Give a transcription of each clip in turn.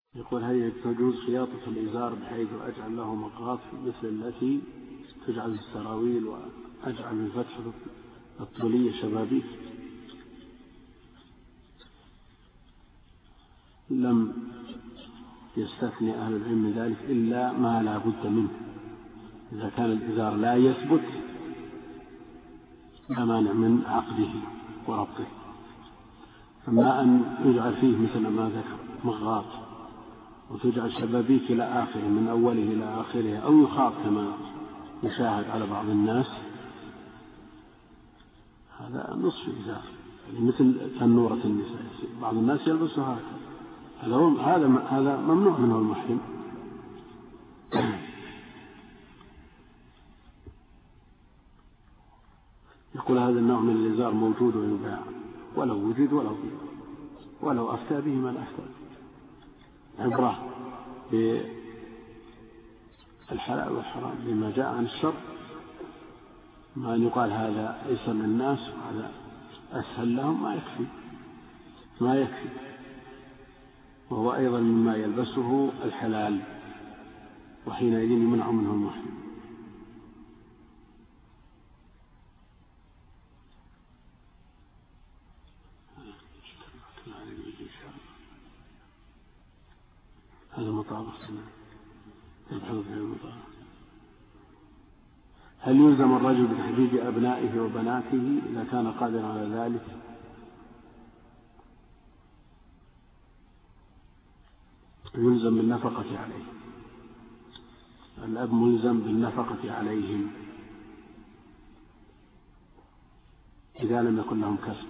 يقول هل تجوز خياطة الإزار بحيث أجعل له مقاط مثل التي تجعل السراويل وأجعل الفتحة الطولية شبابيك؟ لم يستثني أهل العلم من ذلك إلا ما لا بد منه. إذا كان الإزار لا يثبت لا مانع من عقده وربطه. أما أن يجعل فيه مثل ما ذكر مغاط وتجعل شبابيك إلى آخره من أوله إلى آخره أو يخاط كما يشاهد على بعض الناس، هذا نصف إزار يعني مثل تنورة النساء، بعض الناس يلبسها هذا ممنوع منه المحرم. يقول هذا النوع من الإزار موجود ويباع ولو وجد ولو أفتى به من أفتى. عبرة بالحلال والحرام بما جاء عن الشر، ما أن يقال هذا أيسر للناس وهذا أسهل لهم ما يكفي، وهو أيضا مما يلبسه الحلال، وحينئذ يمنع منه المحرم. هذا مطابق هل يلزم الرجل بتحديد أبنائه وبناته إذا كان قادرا على ذلك؟ يلزم بالنفقة عليه، الأب ملزم بالنفقة عليهم إذا لم يكن لهم كسب.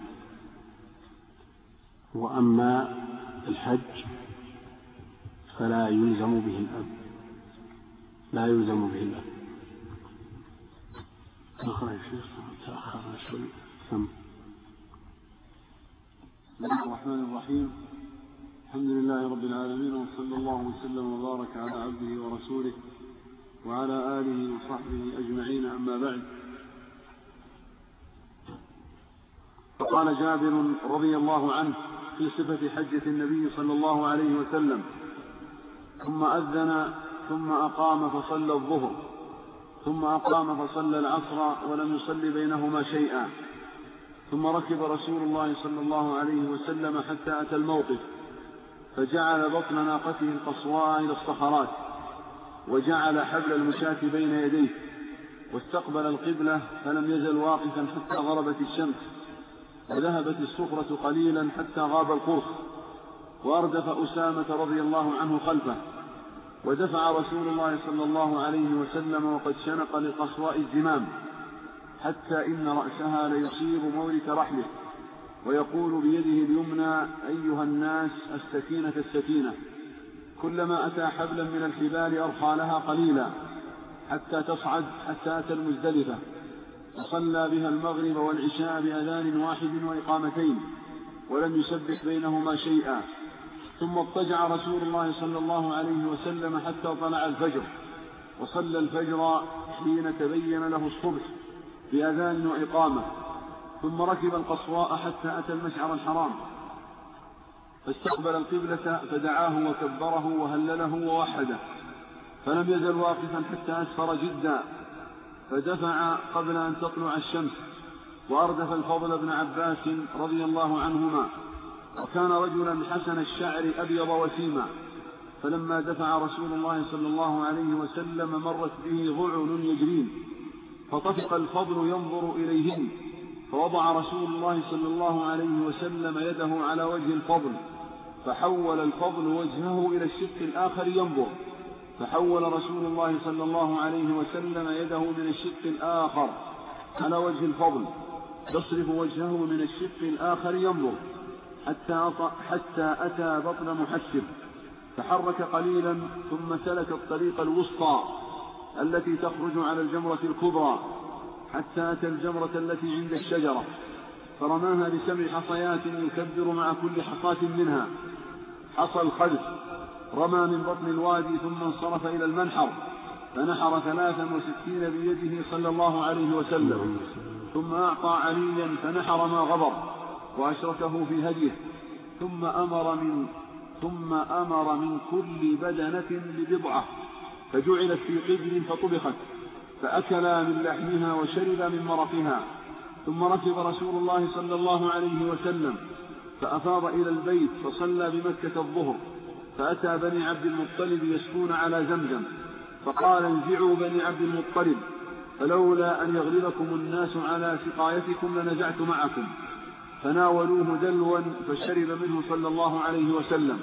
وأما الحج فلا يلزم به الأب، تأخرنا شوي. بسم الله الرحمن الرحيم، الحمد لله رب العالمين، وصلى الله وسلم وبارك على عبده ورسوله وعلى آله وصحبه أجمعين، أما بعد. فقال جابر رضي الله عنه في صفة حجة النبي صلى الله عليه وسلم: ثم أذن ثم أقام فصلى الظهر ثم أقام فصلى العصر ولم يصل بينهما شيئا، ثم ركب رسول الله صلى الله عليه وسلم حتى أتى الموقف، فجعل بطن ناقته القصواء إلى الصخرات، وجعل حبل المشاة بين يديه، واستقبل القبلة، فلم يزل واقفا حتى غربت الشمس، وذهبت الصفرة قليلا حتى غاب القرص، وأردف أسامة رضي الله عنه خلفه، ودفع رسول الله صلى الله عليه وسلم وقد شنق لقصواء الزمام، حتى إن رأسها ليصيب مورك رحله، ويقول بيده اليمنى: أيها الناس، السكينة السكينة. كلما أتى حبلا من الحبال أرخى لها قليلا حتى تصعد، حتى أتى المزدلفة، وصلى بها المغرب والعشاء بأذان واحد وإقامتين، ولم يسبح بينهما شيئا. ثم اضطجع رسول الله صلى الله عليه وسلم حتى طلع الفجر، وصلى الفجر حين تبين له الصبح بأذان وإقامة، ثم ركب القصواء حتى أتى المشعر الحرام، فاستقبل القبلة، فدعاه وكبره وهلله ووحده، فلم يزل واقفا حتى أسفر جدا، فدفع قبل أن تطلع الشمس، وأردف الفضل بن عباس رضي الله عنهما، وكان رجلا حسن الشعر أبيض وسيما، فلما دفع رسول الله صلى الله عليه وسلم مرت به ضعن يجرين، فطفق الفضل ينظر إليهن، فوضع رسول الله صلى الله عليه وسلم يده على وجه الفضل، فحول الفضل وجهه إلى الشق الآخر ينظر، فحول رسول الله صلى الله عليه وسلم يده من الشق الآخر على وجه الفضل، يصرف وجهه من الشق الآخر ينظر، حتى أتى بطن محسب، تحرك قليلا، ثم سلك الطريق الوسطى التي تخرج على الجمرة الكبرى، حتى أتى الجمرة التي عند الشجرة، فرماها ب7 حصيات يكبر مع كل حصاة منها حصى الخلف، رمى من بطن الوادي، ثم انصرف إلى المنحر، فنحر 63 بيده صلى الله عليه وسلم، ثم أعطى عليا فنحر ما غبر وأشركه في هديه، ثم أمر من ثم أمر من كل بدنة ببضعة فجعلت في قدر فطبخت، فأكلا من لحمها وشرب من مرقها. ثم ركب رسول الله صلى الله عليه وسلم فأفاض إلى البيت فصلى بمكة الظهر، فأتى بني عبد المطلب يسقون على زمزم، فقال: انزعوا بني عبد المطلب، فلولا أن يغلبكم الناس على سقايتكم لنزعت معكم. فناولوه دلوا فشرب منه صلى الله عليه وسلم.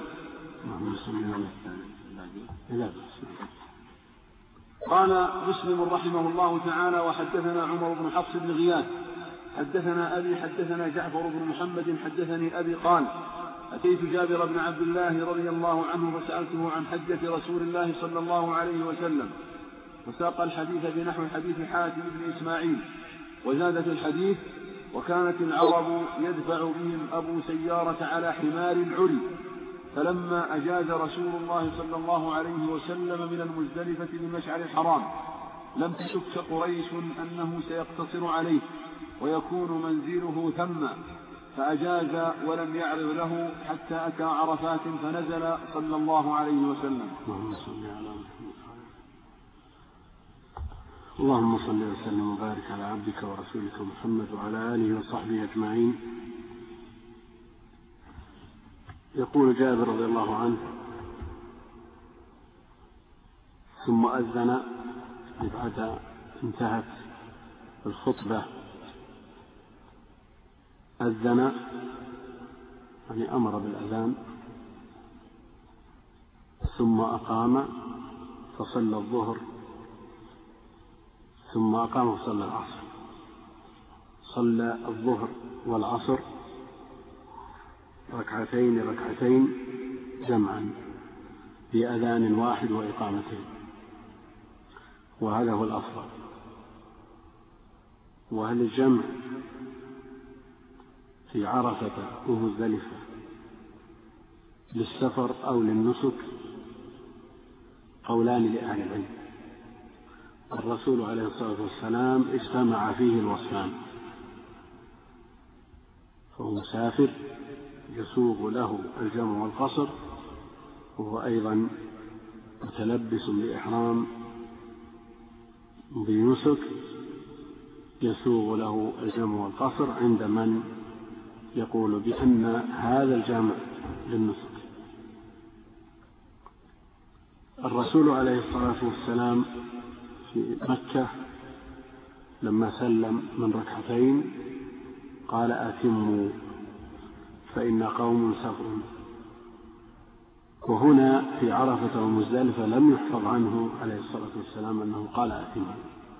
قال مسلم رحمه الله تعالى: وحدثنا عمر بن حفص بن غياث حدثنا أبي حدثنا جعفر بن محمد حدثني أبي قال: أتيت جابر بن عبد الله رضي الله عنه فسألته عن حجة رسول الله صلى الله عليه وسلم، وساق الحديث بنحو حديث حاتم بن إسماعيل، وزاد في الحديث: وكانت العرب يدفع بهم أبو سيارة على حمار عري، فلما أجاز رسول الله صلى الله عليه وسلم من المزدلفة بمشعر الحرام لم تشك قريش أنه سيقتصر عليه ويكون منزله ثم، فأجاز ولم يعرض له حتى أتى عرفات فنزل صلى الله عليه وسلم. اللهم صل وسلم وبارك على عبدك ورسولك محمد وعلى آله وصحبه أجمعين. يقول جابر رضي الله عنه: ثم أذن، بعد انتهت الخطبة أذن، يعني أمر بالأذان، ثم أقام فصلى الظهر، ثم أقام فصلى العصر. صلى الظهر والعصر ركعتين جمعا بأذان واحد وإقامتين، وهذا هو الأفضل. وهل الجمع في عرفة ومزدلفة للسفر أو للنسك قولان لأهل العلم. الرسول عليه الصلاة والسلام اجتمع فيه الوصفان، فهو مسافر يسوغ له الجمع والقصر، وهو أيضا متلبس بإحرام بنسك يسوغ له الجمع والقصر، عند من يقول بأن هذا الجمع للنسك. الرسول عليه الصلاة والسلام في مكة لما سلم من ركعتين قال: أتموا فإن قوم سفر. وهنا في عرفة ومزدلفة لم يحفظ عنه عليه الصلاة والسلام أنه قال أتموا.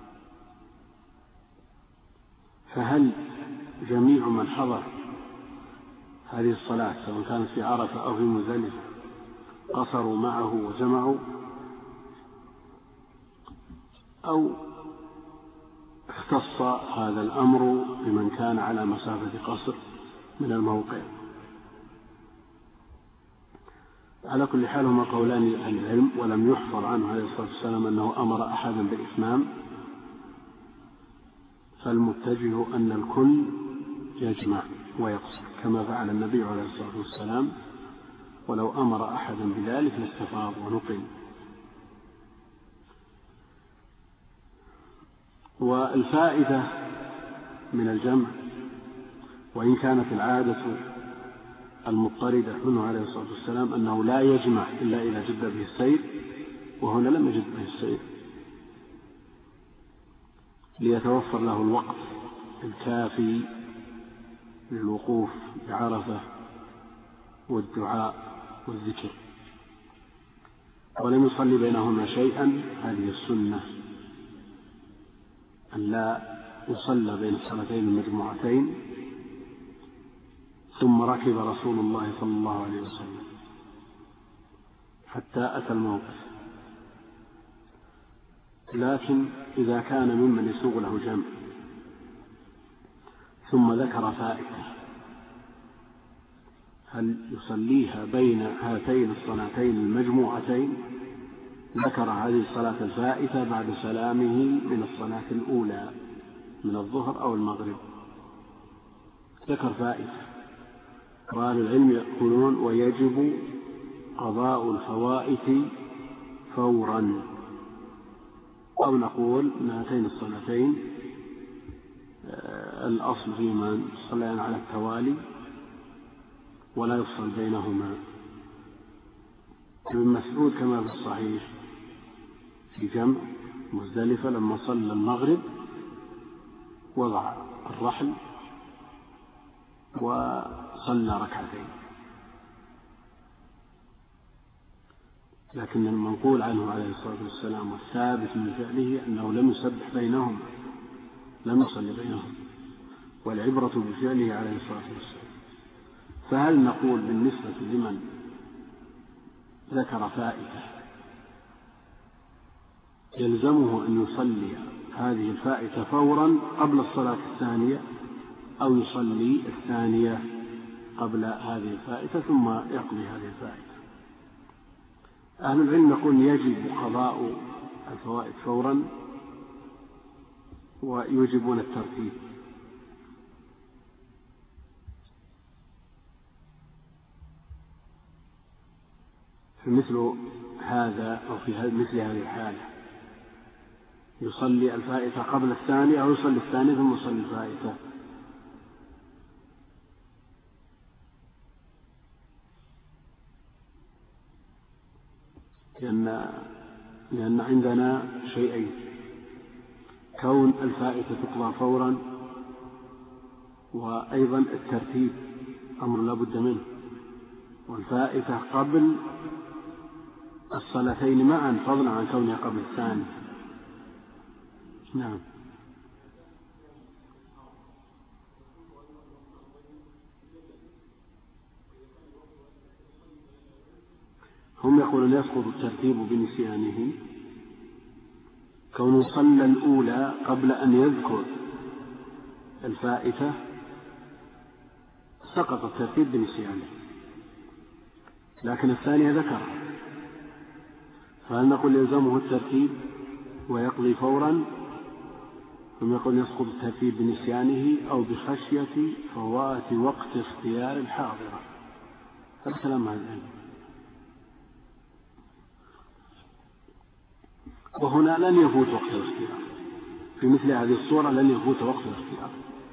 فهل جميع من حضر هذه الصلاة سواء كانت في عرفة أو في مزدلفة قصروا معه وجمعوا، أو اختص هذا الأمر بمن كان على مسافة قصر من الموقع؟ على كل حال هما قولان لأهل العلم، ولم يحفظ عنه عليه الصلاة والسلام أنه أمر أحدا بالإتمام، فالمتجه أن الكل يجمع ويقصر كما فعل النبي عليه الصلاة والسلام، ولو أمر أحدا بذلك لاستفاض ونقل. والفائدة من الجمع، وإن كانت العادة المضطردة منه عليه الصلاة والسلام أنه لا يجمع إلا إذا جد به السير، وهنا لم يجد به السير، ليتوفر له الوقت الكافي للوقوف بعرفة والدعاء والذكر، ولم يصلي بينهما شيئا. هذه السنة أن لا يصلى بين الصلاتين المجموعتين. ثم ركب رسول الله صلى الله عليه وسلم حتى أتى الموقف، لكن إذا كان ممن يسوغ له جمع ثم ذكر فائدة، هل يصليها بين هاتين الصلاتين المجموعتين؟ ذكر هذه الصلاة الفائتة بعد سلامه من الصلاة الأولى من الظهر أو المغرب، ذكر فائتة. وأهل العلم يقولون: ويجب قضاء الفوائت فورا، أو نقول أن هاتين الصلاتين الأصل في من صليان على التوالي ولا يفصل بينهما. ابن مسعود كما في الصحيح في جمع مزدلفة لما صلى المغرب وضع الرحل وصلى ركعتين، لكن المنقول عنه عليه الصلاة والسلام والثابت من فعله أنه لم يسبح بينهم، لم يصلي بينهم، والعبرة بفعله عليه الصلاة والسلام. فهل نقول بالنسبة لمن ذكر فائتة يلزمه أن يصلي هذه الفائتة فورا قبل الصلاة الثانية، أو يصلي الثانية قبل هذه الفائتة ثم يقضي هذه الفائتة؟ أهل العلم يقول يجب قضاء الفوائد فورا، ويوجبون الترتيب. في مثل هذا أو في مثل هذه الحالة يصلي الفائتة قبل الثانية، أو يصلي الثانية ثم يصلي الفائتة. لأن عندنا شيئين: كون الفائتة تقضى فورا، وأيضا الترتيب أمر لا بد منه، والفائتة قبل الصلاتين معا فضلا عن كونها قبل الثاني. نعم. هم يقولون يسقط الترتيب بنسيانه، كونه صلى الأولى قبل أن يذكر الفائتة سقط الترتيب بنسيانه، لكن الثانية ذكرها، فهل نقول يلزمه الترتيب ويقضي فورا، ثم يقول يسقط الترتيب بنسيانه أو بخشية فوات وقت اختيار الحاضرة؟ هذا كلام أهل العلم. وهنا لن يفوت وقت الاختيار، في مثل هذه الصورة لن يفوت وقت الاختيار،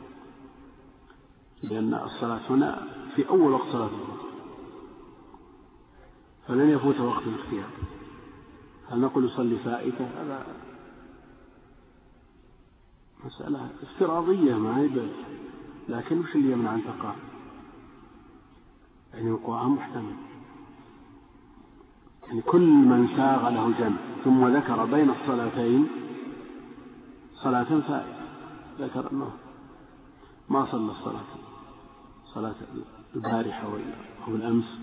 لأن الصلاة هنا في أول وقت صلاة الظهر، فلن يفوت وقت الاختيار. هل نقول يصلي فائتة؟ هذا مسألة افتراضية ما هي، لكن وش اللي يمنع أن تقع؟ يعني وقوعها محتمل. يعني كل من ساغ له جمع ثم ذكر بين الصلاتين صلاة فائتة، ذكر أنه ما صلى صلاة البارحة أو الأمس،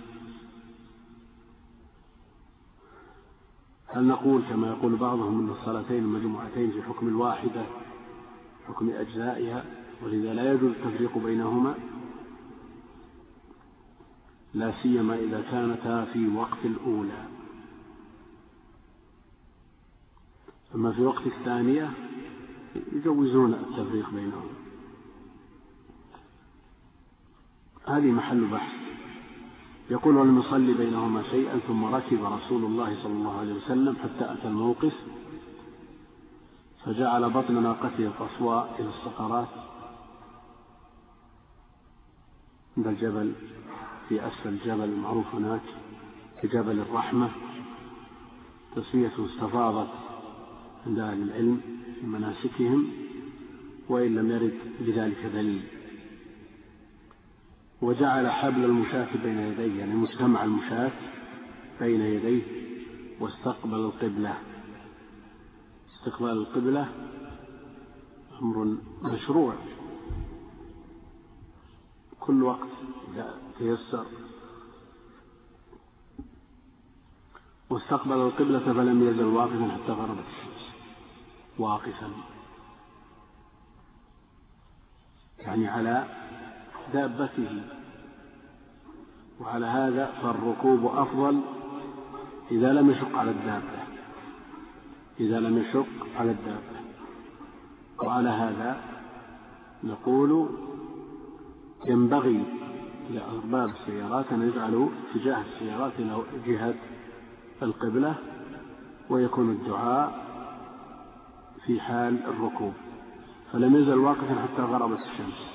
هل نقول كما يقول بعضهم أن الصلاتين المجموعتين في حكم الواحدة، حكم أجزائها، ولذا لا يجوز التفريق بينهما، لا سيما إذا كانتا في وقت الأولى؟ أما في وقت الثانية يجوزون التفريق بينهم. هذه محل بحث. يقول: ولم يصلي بينهما شيئا ثم ركب رسول الله صلى الله عليه وسلم حتى أتى الموقف فجعل بطن ناقته القصواء إلى الصخرات عند الجبل، في أسفل الجبل المعروف هناك كجبل الرحمة، تسمية استفاضت عند أهل العلم في مناسكهم، وإن لم يرد بذلك دليل. وجعل حبل المشاة بين يديه، يعني مجتمع المشاة بين يديه، واستقبل القبلة. استقبال القبلة أمر مشروع كل وقت إذا تيسر. واستقبل القبلة فلم يزل واقفا حتى غربت الشمس، واقفا يعني على دابته. وعلى هذا فالركوب أفضل إذا لم يشق على الدابة، إذا لم يشق على الدابة. وعلى هذا نقول ينبغي لأرباب السيارات أن يجعلوا اتجاه السيارات إلى جهة القبلة، ويكون الدعاء في حال الركوب. فلم يزل واقفا حتى غربت الشمس،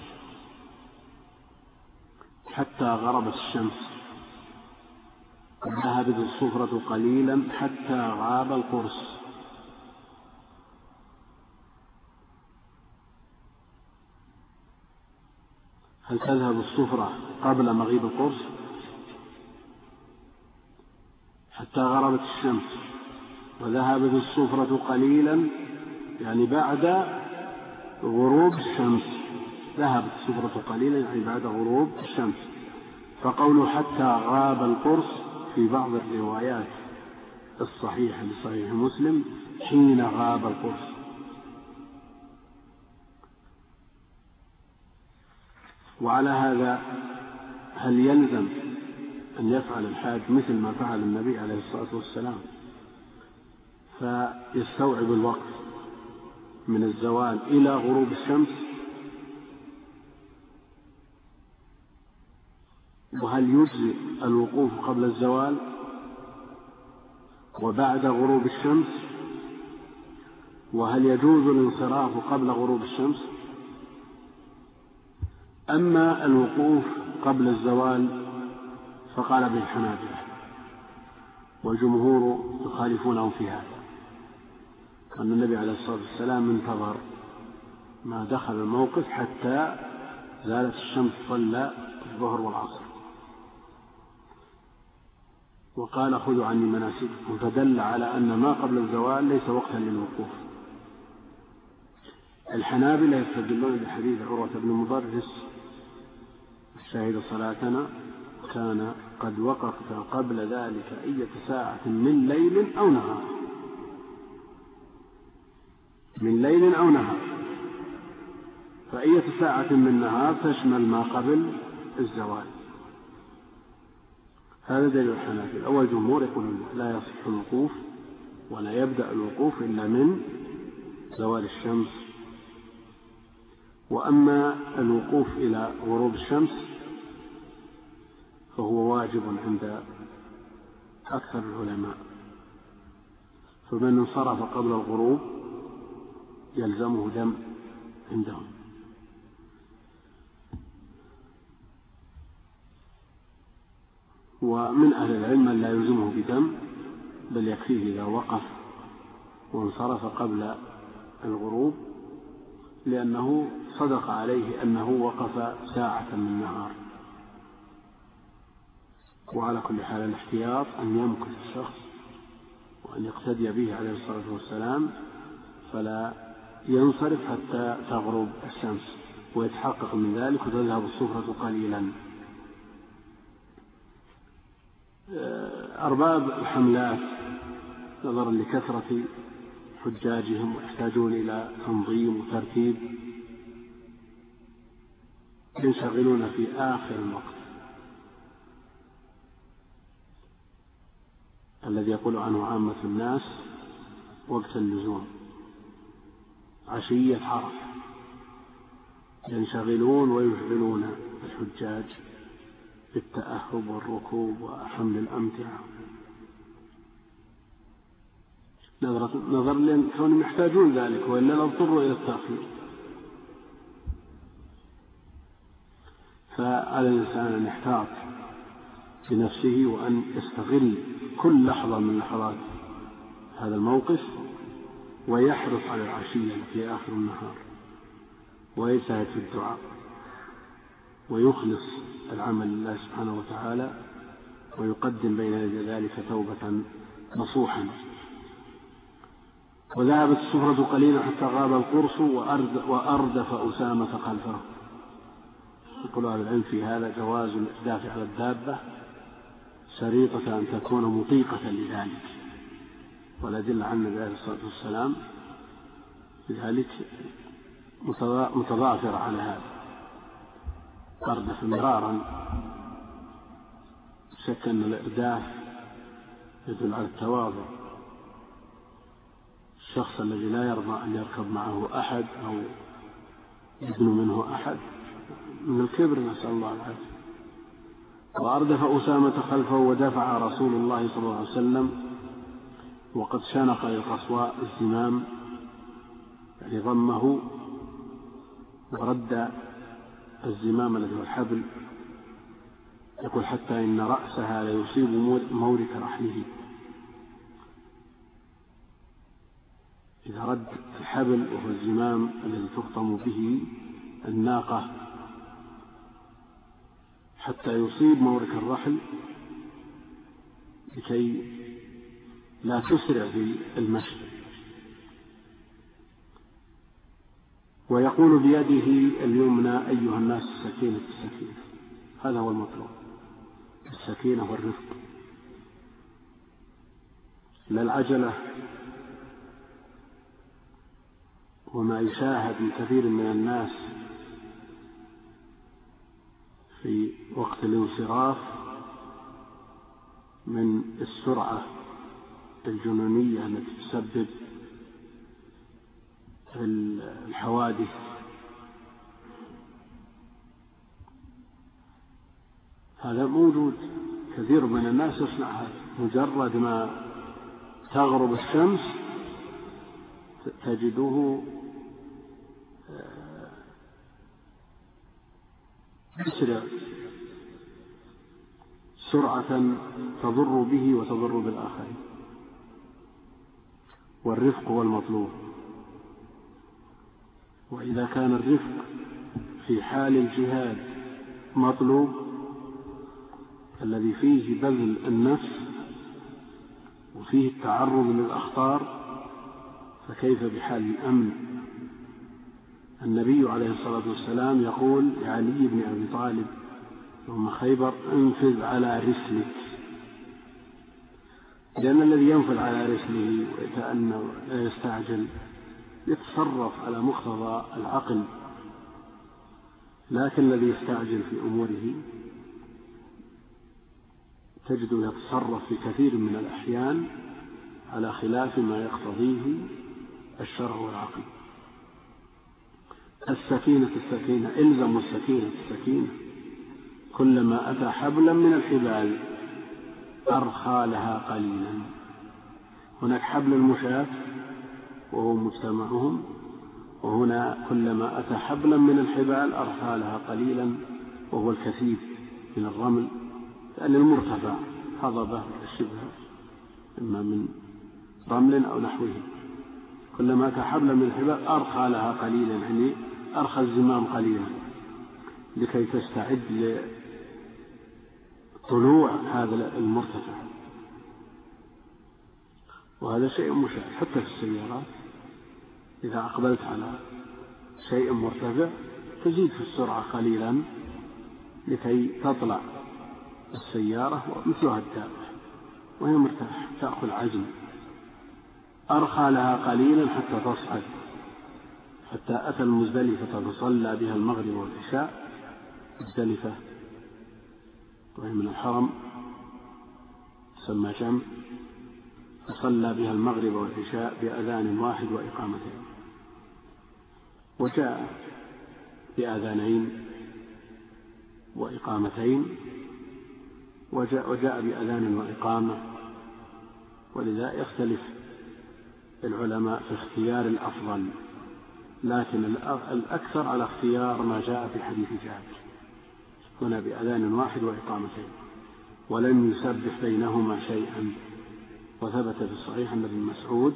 ذهبت الصفرة قليلا حتى غاب القرص. هل تذهب الصفرة قبل مغيب القرص؟ حتى غربت الشمس وذهبت الصفرة قليلا، يعني بعد غروب الشمس. ذهبت الصفرة قليلا يعني بعد غروب الشمس. فقوله حتى غاب القرص في بعض الروايات الصحيحة لصحيح مسلم حين غاب القرص. وعلى هذا هل يلزم أن يفعل الحاج مثل ما فعل النبي عليه الصلاة والسلام فيستوعب الوقت من الزوال إلى غروب الشمس؟ وهل يجزي الوقوف قبل الزوال وبعد غروب الشمس؟ وهل يجوز الانصراف قبل غروب الشمس؟ أما الوقوف قبل الزوال فقال به الحنابلة، والجمهور يخالفونه في هذا، أن النبي عليه الصلاة والسلام انتظر ما دخل الموقف حتى زالت الشمس، صلى الظهر والعصر وقال خذوا عني مناسككم، فدل على أن ما قبل الزوال ليس وقتا للوقوف. الحنابلة يستدلون بحديث عروة بن مضرس شهد صلاتنا كان قد وقفت قبل ذلك أية ساعة من ليل أو نهار، فأية ساعة من نهار تشمل ما قبل الزوال. هذا دليل الحنابلة. أول جمهور يقولون لا يصح الوقوف ولا يبدأ الوقوف إلا من زوال الشمس. وأما الوقوف إلى غروب الشمس فهو واجب عند أكثر العلماء، فمن انصرف قبل الغروب يلزمه دم عندهم. ومن أهل العلم من لا يلزمه بدم، بل يكفيه إذا وقف وانصرف قبل الغروب، لأنه صدق عليه أنه وقف ساعة من نهار. وعلى كل حال الاحتياط أن يمكث الشخص وأن يقتدي به عليه الصلاة والسلام، فلا ينصرف حتى تغرب الشمس ويتحقق من ذلك وتذهب الصفرة قليلا. أرباب الحملات نظرا لكثرة حجاجهم ويحتاجون إلى تنظيم وترتيب ينشغلون في آخر الوقت الذي يقول عنه عامة الناس وقت اللزوم، عشية عرفة، ينشغلون ويشغلون الحجاج بالتأهب والركوب وحمل الأمتعة، نظرا لأنهم يحتاجون ذلك وإلا لاضطروا إلى التأخير. فعلى الإنسان أن يحتاط بنفسه وأن يستغل كل لحظة من لحظات هذا الموقف ويحرص على العشية في آخر النهار ويجتهد في الدعاء ويخلص العمل لله سبحانه وتعالى ويقدم بين يدي ذلك توبة نصوحا. وذهبت الصفرة قليلا حتى غاب القرص وأردف أسامة خلفه. يقول أهل العلم في هذا جواز الإحداث على الدابة شريطة أن تكون مطيقة لذلك، والأدلة عن النبي عليه الصلاة والسلام لذلك متضافرة على هذا. أردف مرارا، شك أن الإرداف يدل على التواضع، الشخص الذي لا يرضى أن يركب معه أحد أو يدنو منه أحد من الكبر، نسأل الله العافية. وأردف أسامة خلفه ودفع رسول الله صلى الله عليه وسلم وقد شنق للقصواء الزمام، يعني ضمه ورد الزمام الذي هو الحبل، يقول حتى إن رأسها ليصيب مورك رحله. إذا رد الحبل وهو الزمام الذي تخطم به الناقة حتى يصيب مورك الرحل لكي لا تسرع في المشي. ويقول بيده اليمنى أيها الناس السكينة السكينة، هذا هو المطلوب، السكينة والرفق، لا العجلة. وما يشاهد من كثير من الناس في وقت الانصراف من السرعة الجنونية التي تسبب الحوادث، هذا موجود. كثير من الناس يصنع هذا، مجرد ما تغرب الشمس تجده يسرع سرعة تضر به وتضر بالآخرين. والرفق هو المطلوب. وإذا كان الرفق في حال الجهاد مطلوب الذي فيه بذل النفس وفيه التعرض للأخطار، فكيف بحال الأمن؟ النبي عليه الصلاة والسلام يقول لعلي بن أبي طالب يوم خيبر: انفذ على رسلك، لأن الذي ينفذ على رسله ويتأنى ولا يستعجل يتصرف على مقتضى العقل، لكن الذي يستعجل في أموره تجده يتصرف في كثير من الأحيان على خلاف ما يقتضيه الشرع والعقل. السكينة السكينة، إلزم السكينة السكينة، كلما أتى حبلا من الحبال أرخى لها قليلا. هناك حبل المشاة وهو مجتمعهم، وهنا كلما أتى حبلا من الحبال أرخى لها قليلا وهو الكثيف من الرمل، لأن المرتفع هضبة الشبه إما من رمل أو نحوه. كلما أتى حبلا من الحبال أرخى لها قليلا، يعني أرخى الزمام قليلا لكي تستعد لطلوع هذا المرتفع. وهذا شيء مشاهد حتى في السيارات، إذا أقبلت على شيء مرتفع تزيد في السرعة قليلا لكي تطلع السيارة ومثلها الدابة وهي مرتاحة تأخذ عزم. أرخى لها قليلا حتى تصعد، حتى أتى المزدلفة فصلى بها المغرب والعشاء. مزدلفة وهي من الحرم تسمى جمع، فصلى بها المغرب والعشاء بأذان واحد وإقامتين، وجاء بأذانين وإقامتين، وجاء بأذان وإقامة. ولذا يختلف العلماء في اختيار الأفضل، لكن الأكثر على اختيار ما جاء في حديث جابر هنا بأذان واحد وإقامتين، ولم يسبح بينهما شيئا. وثبت في الصحيح أن ابن مسعود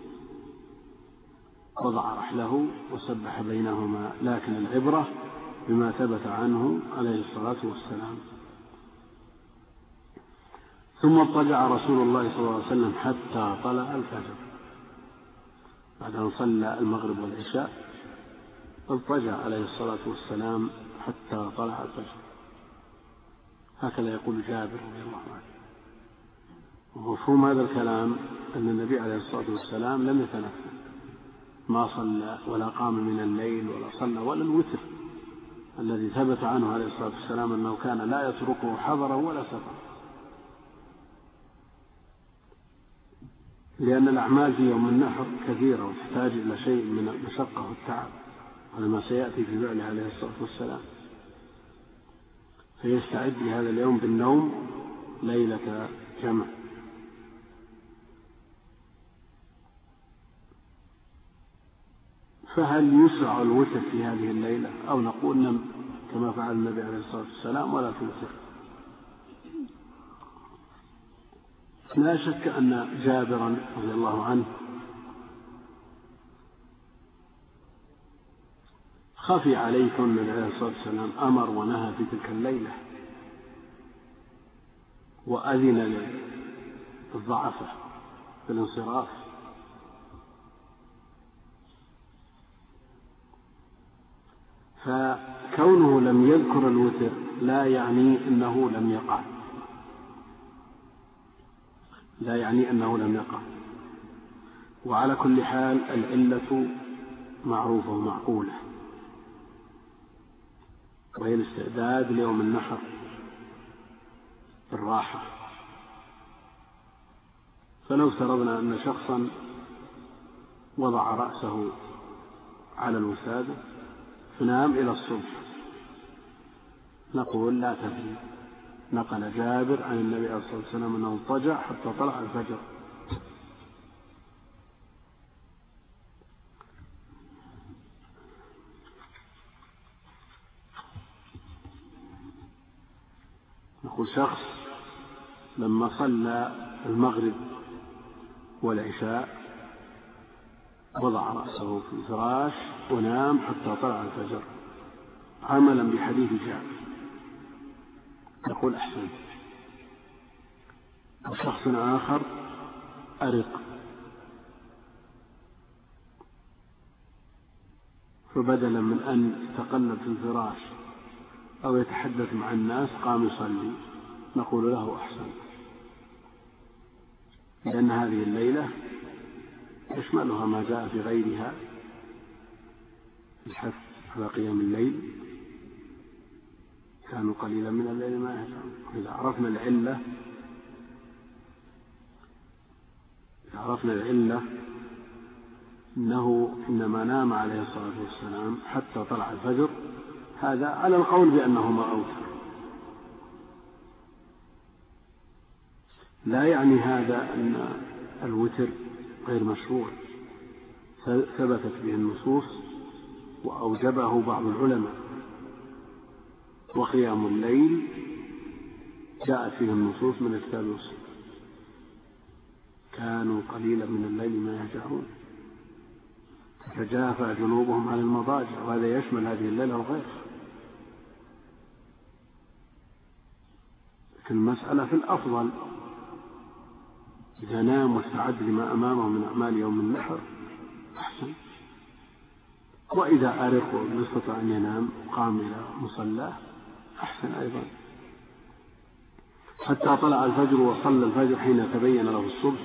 وضع رحله وسبح بينهما، لكن العبرة بما ثبت عنه عليه الصلاة والسلام. ثم اضطجع رسول الله صلى الله عليه وسلم حتى طلع الفجر. بعد أن صلى المغرب والعشاء اضطجع عليه الصلاة والسلام حتى طلع الفجر. هكذا يقول جابر رضي الله عنه. ومفهوم هذا الكلام أن النبي عليه الصلاة والسلام لم يتنفل، ما صلى ولا قام من الليل ولا صلى ولا الوتر الذي ثبت عنه عليه الصلاة والسلام أنه كان لا يتركه حضره ولا سفر، لأن الأعمال في يوم النحر كثيرة وتحتاج إلى شيء من المشقة والتعب على ما سيأتي في فعله عليه الصلاة والسلام. فيستعد لهذا اليوم بالنوم ليلة جمع. فهل يسرع الوتر في هذه الليلة أو نقول نم كما فعل النبي عليه الصلاة والسلام ولا توتر؟ لا شك أن جابرا رضي الله عنه خفي عليكم النبي عليه الصلاة والسلام أمر ونهى في تلك الليلة وأذن للضعفة في الانصراف، فكونه لم يذكر الوتر لا يعني أنه لم يقع، وعلى كل حال العلة معروفة ومعقولة، وهي الاستعداد ليوم النحر بالراحة. فلو افترضنا أن شخصا وضع رأسه على الوسادة فنام إلى الصبح، نقول لا تبني. نقل جابر عن النبي عليه الصلاة والسلام أنه اضطجع حتى طلع الفجر. نقول شخص لما صلى المغرب والعشاء وضع رأسه في الفراش ونام حتى طلع الفجر عملا بحديث جابر، نقول أحسن. وشخص آخر أرق فبدلا من أن يتقلب في الفراش أو يتحدث مع الناس قام يصلي، نقول له أحسن، لأن هذه الليلة يشملها ما جاء في غيرها الحث على قيام الليل، كانوا قليلا من الليل ما يهجعون. إذا عرفنا العلة أنه إنما نام عليه الصلاة والسلام حتى طلع الفجر، هذا على القول بأنهما أوتر. لا يعني هذا أن الوتر غير مشروع، ثبتت به النصوص وأوجبه بعض العلماء، وقيام الليل جاءت فيه النصوص من الكتاب والسنة، كانوا قليلا من الليل ما يهجعون تتجافى جنوبهم عن المضاجع، وهذا يشمل هذه الليلة وغيرها. لكن المسألة في الأفضل إذا نام واستعد لما أمامه من أعمال يوم النحر أحسن، وإذا أرق واستطاع أن ينام قام إلى مصلاه أحسن أيضا، حتى طلع الفجر وصلى الفجر حين تبين له الصبح.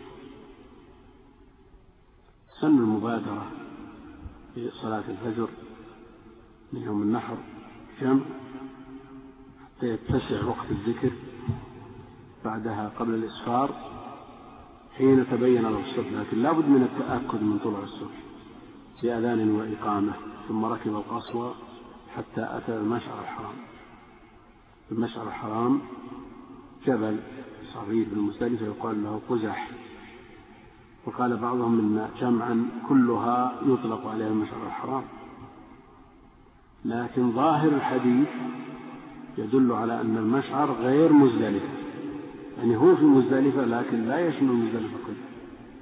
سن المبادرة في صلاة الفجر من يوم النحر جمع حتى يتسع وقت الذكر بعدها قبل الإسفار حين تبين له الصبح، لكن لا بد من التأكد من طلوع الصبح بأذان وإقامة. ثم ركب القصوى حتى أتى المشعر الحرام. المشعر الحرام جبل صغير بالمزدلفة يقال له قزح، وقال بعضهم إن جمعا كلها يطلق عليها المشعر الحرام، لكن ظاهر الحديث يدل على أن المشعر غير مزدلفة، يعني هو في مزدلفة لكن لا يشمل مزدلفة كلها.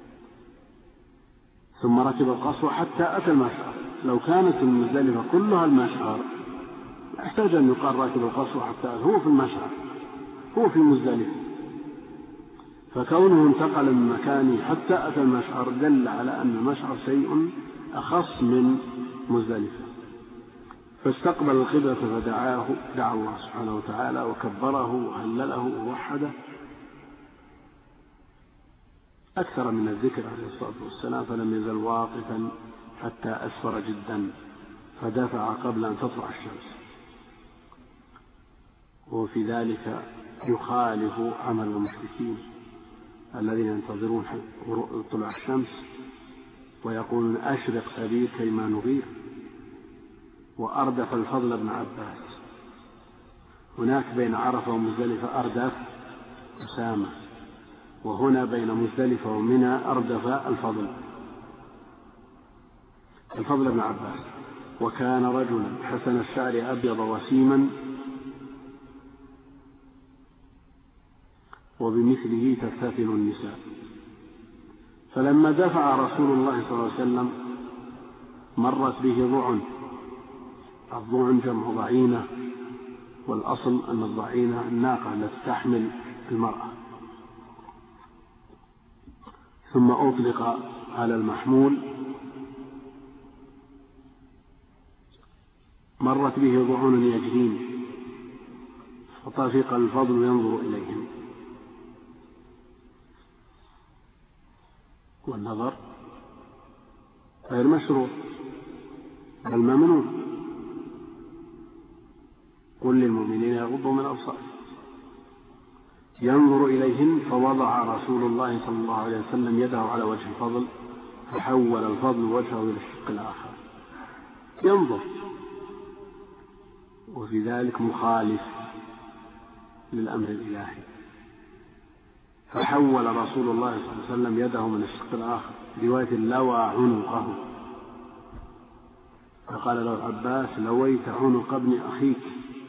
ثم ركب القصوى حتى أتى المشعر. لو كانت المزدلفة كلها المشعر لا يحتاج أن يقال راكب القصوى حتى أتى، هو في المشعر، هو في مزدلفة، فكونه انتقل من مكانه حتى أتى المشعر دل على أن المشعر شيء أخص من مزدلفة. فاستقبل القبلة فدعا الله سبحانه وتعالى وكبره وهلله ووحده أكثر من الذكر عليه الصلاة والسلام، فلم يزل واقفا حتى أسفر جدا فدفع قبل أن تطلع الشمس، وفي ذلك يخالف عمل المشركين الذين ينتظرون طلوع الشمس ويقولون أشرق سبيل كيما نغير. وأردف الفضل بن عباس هناك بين عرفة ومزدلفة أردف أسامة، وهنا بين مزدلفة ومنى أردف الفضل بن عباس. وكان رجلا حسن الشعر أبيض وسيما وبمثله تفتتن النساء. فلما دفع رسول الله صلى الله عليه وسلم مرت به ضعن. الضعن جمع ضعينة، والأصل أن الضعينة الناقة التي تحمل المرأة. ثم أطلق على المحمول. مرت به ضعن يجرين، فطفق الفضل ينظر إليهم، والنظر غير مشروع بل ممنوع. قل للمؤمنين يغضوا من أبصارهم. ينظر إليهن، فوضع رسول الله صلى الله عليه وسلم يده على وجه الفضل، فحول الفضل وجهه إلى الشق الآخر ينظر، وفي ذلك مخالف للأمر الإلهي. فحول رسول الله صلى الله عليه وسلم يده من الشق الآخر، رواية لوى عنقه، فقال له العباس لويت عنق ابن أخيك.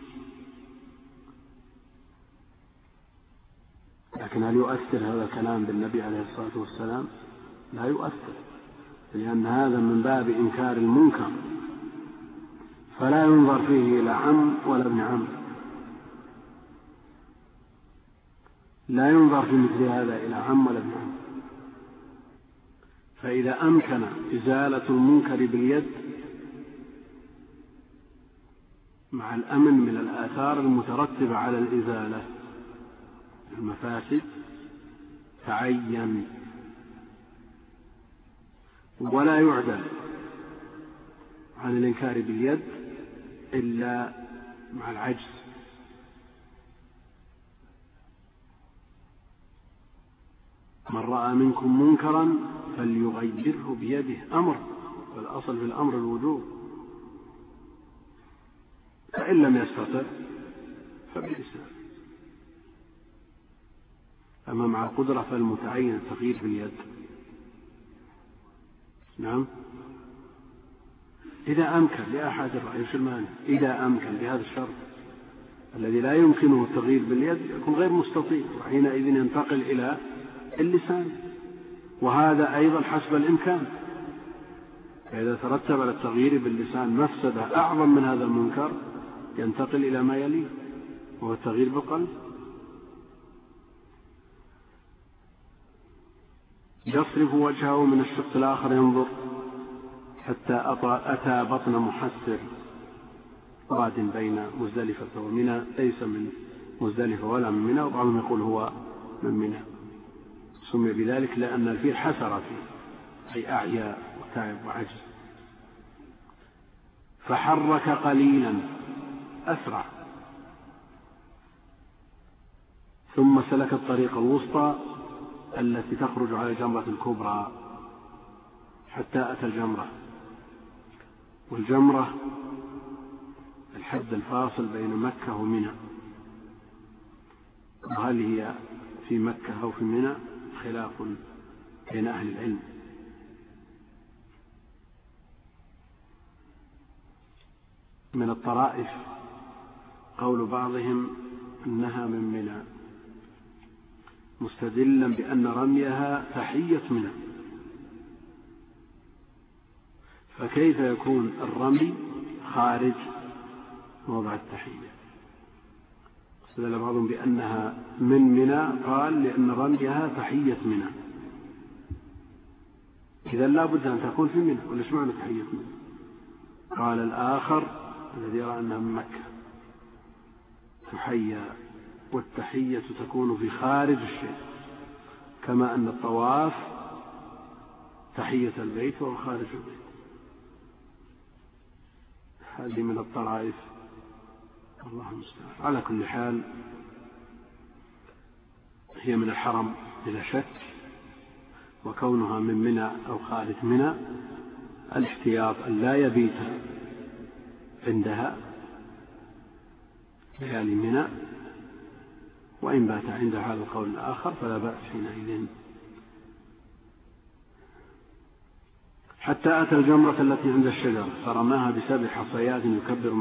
لكن هل يؤثر هذا الكلام بالنبي عليه الصلاة والسلام؟ لا يؤثر، لأن هذا من باب إنكار المنكر، فلا ينظر فيه إلى عم ولا ابن عم، لا ينظر في مثل هذا إلى عم ولا ابن عم. فإذا أمكن إزالة المنكر باليد مع الأمن من الآثار المترتبة على الإزالة المفاسد تعين، ولا يعدل عن الإنكار باليد إلا مع العجز. من رأى منكم منكرا فليغيره بيده، أمر، والأصل في الأمر الوجوب، فإن لم يستطع فبلسانه. أما مع القدرة فالمتعين التغيير باليد. نعم، إذا أمكن لأحد الرأي وش المانع؟ إذا أمكن بهذا الشرط الذي لا يمكنه التغيير باليد يكون غير مستطيع، وحينئذ ينتقل إلى اللسان، وهذا أيضا حسب الإمكان. فإذا ترتب على التغيير باللسان مفسدة أعظم من هذا المنكر ينتقل إلى ما يليه، وهو التغيير بالقلب. يصرف وجهه من الشق الآخر ينظر حتى أتى بطن محسر، واد بين مزدلفة ومنى، ليس من مزدلفة ولا من منى، وبعضهم يقول هو من منى. سمي بذلك لأن الفيل حسر فيه، أي أعيا وتعب وعجز. فحرك قليلا، أسرع، ثم سلك الطريق الوسطى التي تخرج على الجمرة الكبرى حتى أتى الجمرة. والجمرة الحد الفاصل بين مكة ومنى، وهل هي في مكة أو في منى خلاف بين أهل العلم. من الطرائف قول بعضهم أنها من منى، مستدلا بأن رميها تحية منى، فكيف يكون الرمي خارج موضع التحية؟ استدل بعضهم بأنها من منى، قال لأن رميها تحية منى، إذا لا بد أن تكون في منى، وليش معنى تحية منى؟ قال الآخر الذي يرى أنها من مكة تحيى، والتحية تكون في خارج الشيء، كما أن الطواف تحية البيت وهو خارج البيت. هذه من الطرائف، الله المستعان. على كل حال هي من الحرم بلا شك، وكونها من منى أو خارج منى الاحتياط أن لا يبيت عندها، ليالي منى، وإن بات عنده هذا القول الآخر فلا بأس حينئذ. حتى أتى الجمرة التي عند الشجرة فرماها ب7 حصيات يكبر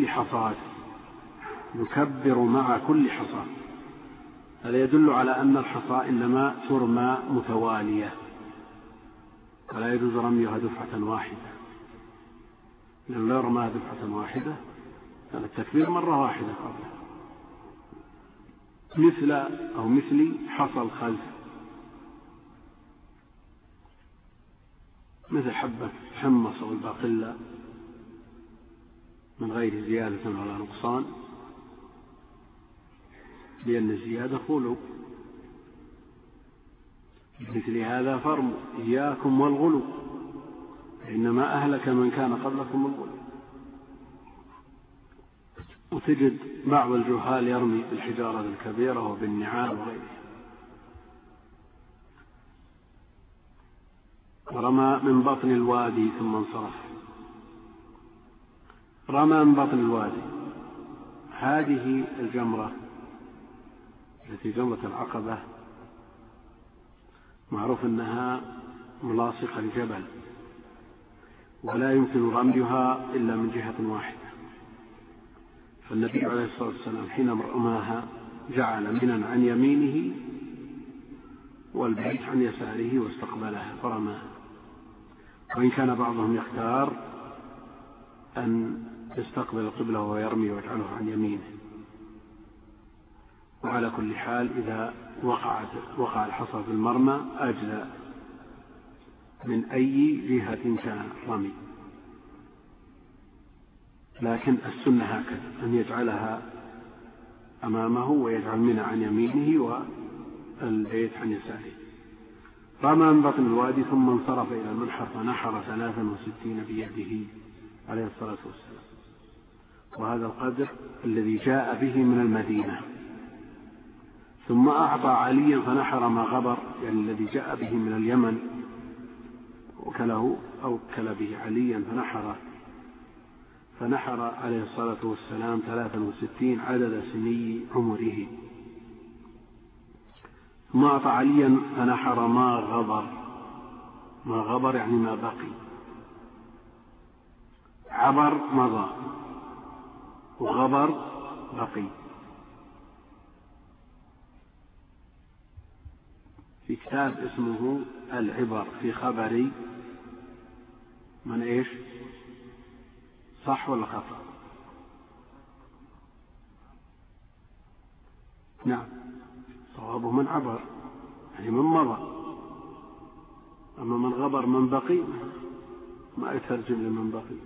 مع كل حصاة. هذا يدل على أن الحصى إنما ترمى متوالية ولا يجوز رميها دفعة واحدة، لأن لو رماها دفعة واحدة كان التكبير مرة واحدة قبله، مثل حصى الخلف، مثل حبة حمص أو الباقلة من غير زيادة ولا نقصان، لأن الزيادة غلو. مثل هذا فرموا إياكم والغلو، إنما أهلك من كان قبلكم الغلو. وتجد بعض الجهال يرمي بالحجارة الكبيرة وبالنعال وغيرها. ورمى من بطن الوادي ثم انصرف. رمى من بطن الوادي، هذه الجمرة التي جمرة العقبة معروف أنها ملاصقة لجبل، ولا يمكن رميها إلا من جهة واحدة. فالنبي عليه الصلاة والسلام حين رماها جعل منى عن يمينه والبيت عن يساره واستقبلها فرماها، وإن كان بعضهم يختار أن يستقبل القبلة ويرمي ويجعله عن يمينه. وعلى كل حال إذا وقع الحصى في المرمى أجزى من أي جهة كان رمي، لكن السنة هكذا أن يجعلها أمامه ويجعل منى عن يمينه والبيت عن يساره. رمى من بطن الوادي ثم انصرف إلى المنحر فنحر 63 بيده عليه الصلاة والسلام، وهذا القدر الذي جاء به من المدينة. ثم أعطى عليا فنحر ما غبر، يعني الذي جاء به من اليمن وكله أو كل به عليا فنحر عليه الصلاة والسلام 63 عدد سني عمره. ثم أعطى عليا فنحر ما غبر يعني ما بقي، عبر مضى وغبر بقي. في كتاب اسمه العبر في خبري من إيش، صح ولا خطأ؟ نعم، صوابه من عبر يعني من مضى، أما من غبر من بقي ما يترجم لمن بقي.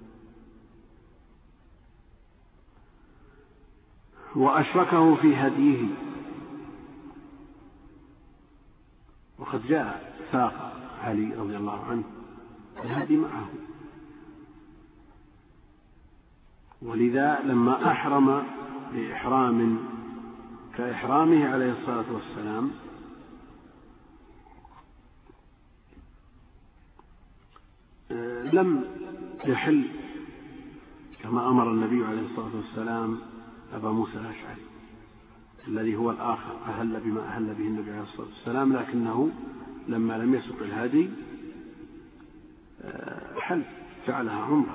وأشركه في هديه، وقد جاء ساق علي رضي الله عنه الهدي معه، ولذا لما أحرم بإحرام كإحرامه عليه الصلاة والسلام لم يحل كما أمر النبي عليه الصلاة والسلام أبا موسى الأشعري الذي هو الآخر أهل بما أهل به النبي عليه الصلاة والسلام، لكنه لما لم يسق الهدي حل جعلها عمرة.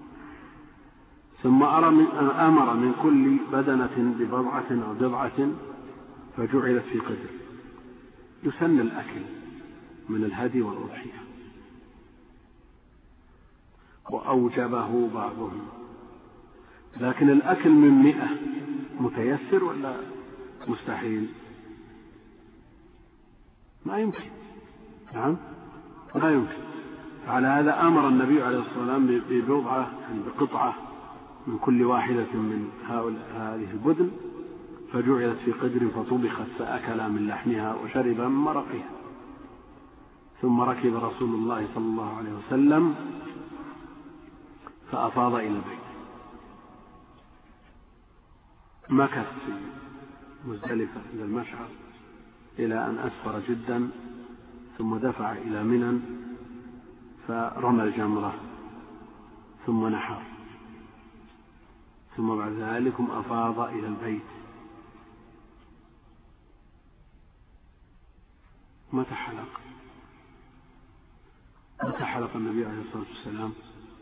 ثم أمر من كل بدنة ببضعة أو بضعة فجعلت في قدر، يسن الأكل من الهدي والأضحية، وأوجبه بعضهم. لكن الأكل من 100 متيسر ولا مستحيل؟ ما يمكن، نعم لا يمكن. على هذا أمر النبي عليه الصلاة والسلام ببضعة يعني بقطعة من كل واحدة من هذه البدن فجعلت في قدر فطبخت فأكل من لحمها وشرب من مرقها. ثم ركب رسول الله صلى الله عليه وسلم فأفاض إلى البيت، مكث في مزدلفة إلى المشعر إلى أن أسفر جدا، ثم دفع إلى منى فرمى الجمرة ثم نحر. ثم بعد ذلك أفاض إلى البيت. متى حلق النبي عليه الصلاة والسلام؟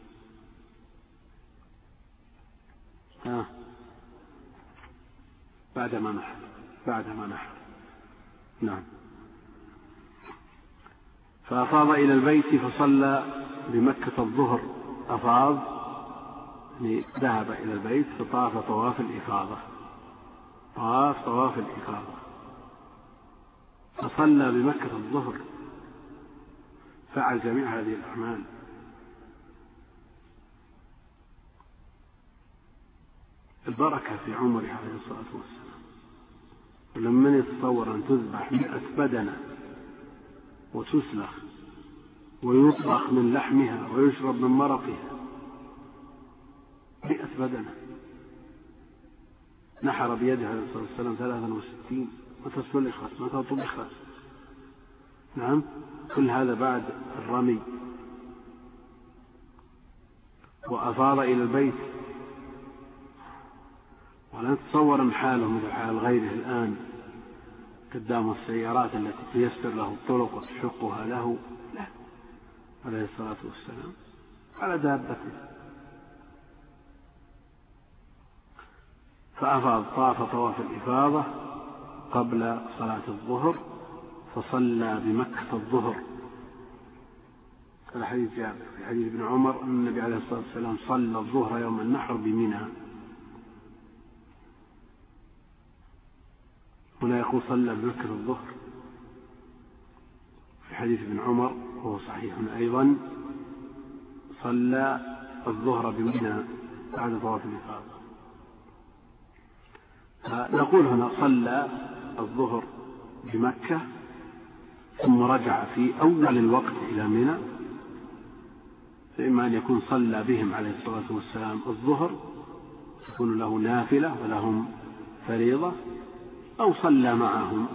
بعدما نحر. نعم. فأفاض إلى البيت فصلى بمكة الظهر. أفاض يعني ذهب إلى البيت فطاف طواف الإفاضة، فصلى بمكة الظهر، فعل جميع هذه الأعمال. البركة في عمره عليه الصلاة والسلام. ولمن يتصور أن تذبح 100 بدنة وتسلخ ويطبخ من لحمها ويشرب من مرقها 100 بدنة، نحر بيده عليه الصلاة والسلام 63. متى سلخت؟ متى طبخت؟ نعم، كل هذا بعد الرمي. وأفاض إلى البيت. ولا نتصور أن حاله مثل حال غيره الآن قدام السيارات التي تيسر له الطرق وتشقها له، لا، عليه الصلاة والسلام على دابته. فأفاض، طاف طواف الإفاضة قبل صلاة الظهر، فصلى بمكة الظهر. هذا حديث جابر. في حديث ابن عمر أن النبي عليه الصلاة والسلام صلى الظهر يوم النحر بمنى. هنا يقول صلى بمكة الظهر. في حديث ابن عمر وهو صحيح أيضا صلى الظهر بمنى بعد طواف الإفاضة. فنقول هنا صلى الظهر بمكة ثم رجع في أول الوقت إلى منى، فإما أن يكون صلى بهم عليه الصلاة والسلام الظهر تكون له نافلة ولهم فريضة، أو صلى معهم،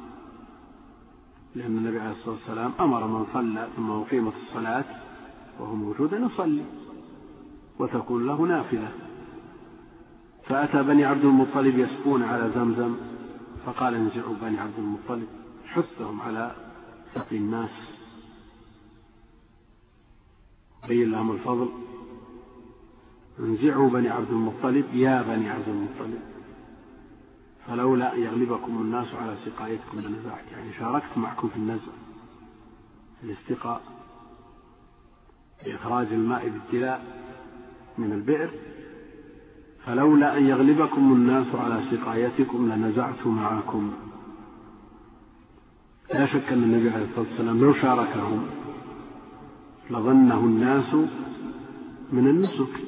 لأن النبي عليه الصلاة والسلام أمر من صلى ثم أقيمت الصلاة وهو موجود أن يصلي وتكون له نافلة. فأتى بني عبد المطلب يسقون على زمزم، فقال انزعوا بني عبد المطلب، حثهم على سقي الناس، بين لهم الفضل. انزعوا بني عبد المطلب يا بني عبد المطلب، فلولا أن يغلبكم الناس على سقايتكم لنزعت، يعني شاركت معكم في النزع، في الاستقاء، بإخراج الماء بالدلاء من البئر، فلولا أن يغلبكم الناس على سقايتكم لنزعت معكم. لا شك أن النبي عليه الصلاة والسلام لو شاركهم لظنه الناس من النسك،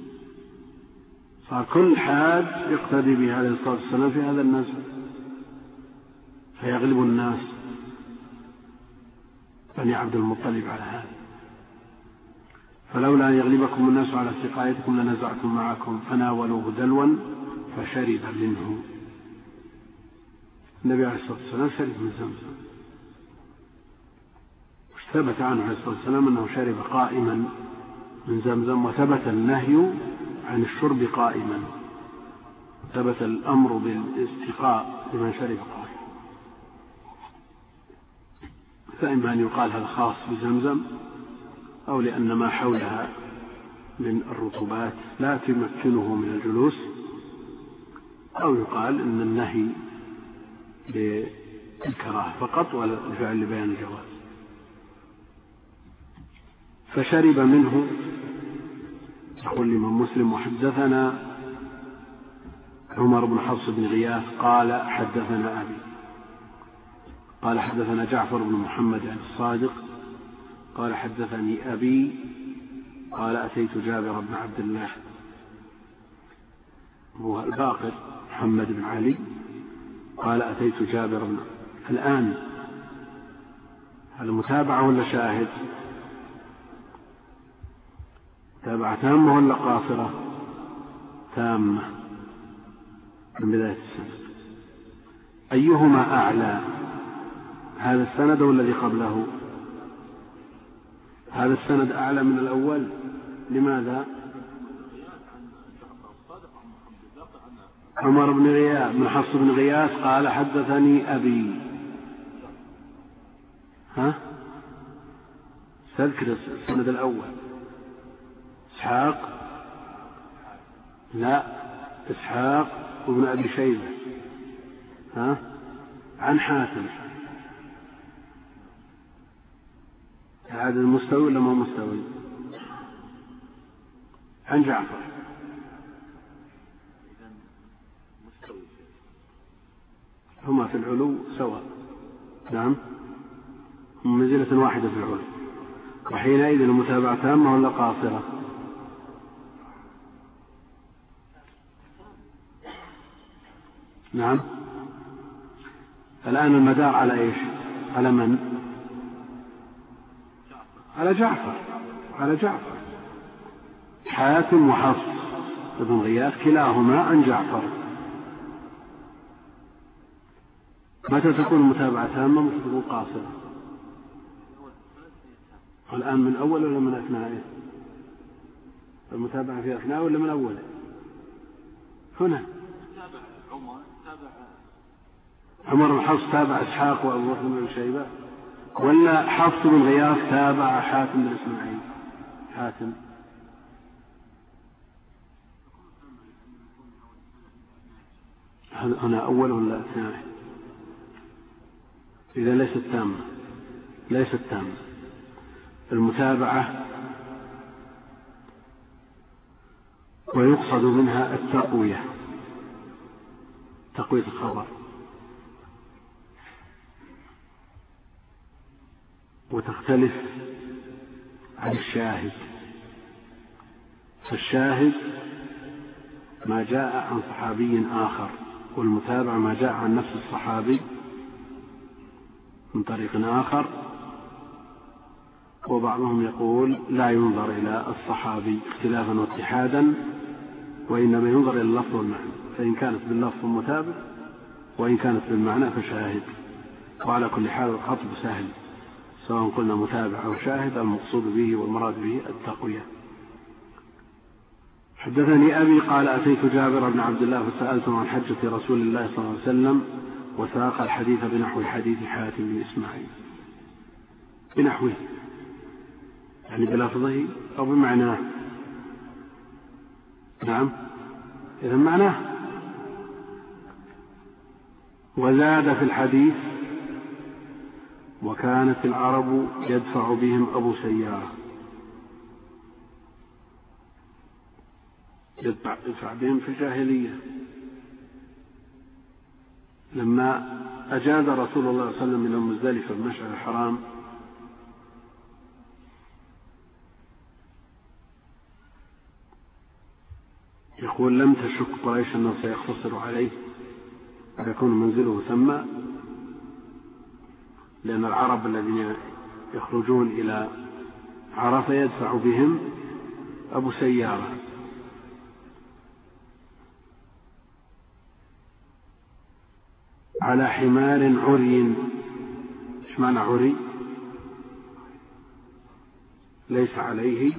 صار كل حاج يقتدي به عليه الصلاة والسلام في هذا النزع، فيغلب الناس بني عبد المطلب على هذا. فلولا أن يغلبكم الناس على سقايتكم لنزعتم معكم، فناولوه دلوا فشرب منه. النبي عليه الصلاة والسلام شرب من زمزم، ثبت عنه عليه الصلاة والسلام أنه شرب قائما من زمزم، وثبت النهي عن الشرب قائما، ثبت الأمر بالاستقاء لمن شرب قائما. فإما أن يقال هذا خاص بزمزم، أو لأن ما حولها من الرطوبات لا تمكنه من الجلوس، أو يقال إن النهي للكراهة فقط والفعل لبيان الجواز. فشرب منه. يقول الإمام مسلم وحدثنا عمر بن حفص بن غياث قال حدثنا أبي قال حدثنا جعفر بن محمد الصادق قال حدثني أبي قال أتيت جابر بن عبد الله، هو الباقر محمد بن علي، قال أتيت جابر بن. الآن هل متابعة ولا شاهد؟ متابعة تامة ولا قاصرة؟ تامة من بداية السند. أيهما أعلى، هذا السند ولا الذي قبله؟ هذا السند أعلى من الأول. لماذا؟ عمر بن غياث بن حفص بن غياث قال حدثني أبي. تذكر السند الأول. إسحاق، لا، إسحاق وابن أبي شيبة. عن حاتم. هذا المستوي ولا ما مستوي؟ عن جعفر. هما في العلو سواء. نعم، هم منزلة واحدة في العلو. وحينئذ المتابعة تامة ولا قاصرة؟ نعم. الآن المدار على إيش؟ على من؟ على جعفر. على جعفر. حاتم وحفص بن غياث كلاهما عن جعفر. متى تكون المتابعة تامة ومتى تكون قاصرة؟ الآن من أول ولا من أثناء؟ المتابعة في أثناء ولا من أول؟ هنا عمر بن حفص تابع إسحاق وأبو بكر بن شيبة، ولا حفص بن غياث تابع حاتم بن إسماعيل؟ حاتم. هنا أول ولا أثناء؟ إذا ليست تامة. ليست تامة. المتابعة ويقصد منها التقوية، تقوية الخبر، وتختلف عن الشاهد. فالشاهد ما جاء عن صحابي آخر، والمتابع ما جاء عن نفس الصحابي من طريق آخر. وبعضهم يقول لا ينظر إلى الصحابي اختلافا واتحادا، وإنما ينظر إلى اللفظ والمعنى، فإن كانت باللفظ متابع وإن كانت بالمعنى فشاهد. وعلى كل حال الخطب سهل، سواء قلنا متابع أو شاهد، المقصود به والمراد به التقوية. حدثني أبي قال أتيت جابر بن عبد الله فسألته عن حجة رسول الله صلى الله عليه وسلم، وساق الحديث بنحو حديث حاتم بن إسماعيل. بنحوه يعني بلفظه أو بمعناه؟ نعم، إذا معناه. وزاد في الحديث وكانت العرب يدفع بهم أبو سيارة، يدفع بهم في الجاهلية. لما أجاز رسول الله صلى الله عليه وسلم من مزدلفة المشعر الحرام يقول لم تشك قريش أنه سيقتصر عليه ويكون منزله ثم، لأن العرب الذين يخرجون إلى عرفة يدفع بهم أبو سيارة. على حمار عري. ايش معنى عري؟ ليس عليه